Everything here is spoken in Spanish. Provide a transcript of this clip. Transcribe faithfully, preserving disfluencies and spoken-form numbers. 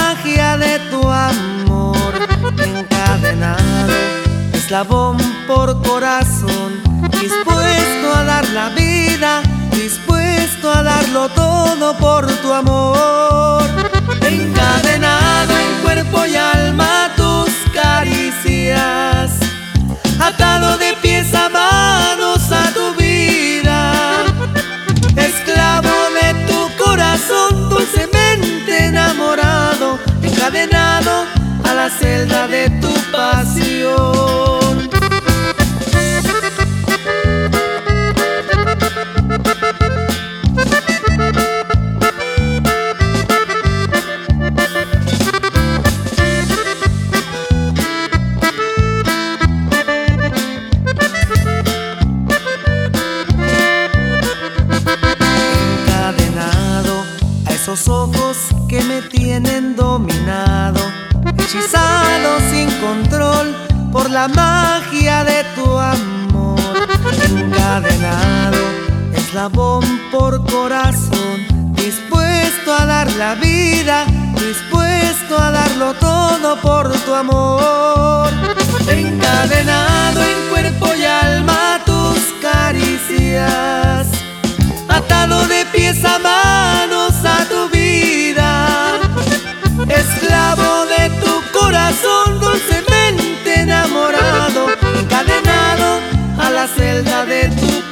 magia de tu amor. Encadenado, eslabón por corazón, dispuesto a dar la vida, dispuesto a darlo todo por tu amor. Encadenado en cuerpo y alma a tus caricias, atado de pies a manos a tu vida, esclavo de tu corazón dulcemente enamorado, encadenado a la celda de tu pasión. Esos ojos que me tienen dominado, hechizado sin control por la magia de tu amor. Encadenado, eslabón por corazón, dispuesto a dar la vida, dispuesto a darlo todo por tu amor. Encadenado en cuerpo y alma a tus caricias, atado de pies a manos a tu vida, esclavo de tu corazón dulcemente enamorado, encadenado a la celda de tu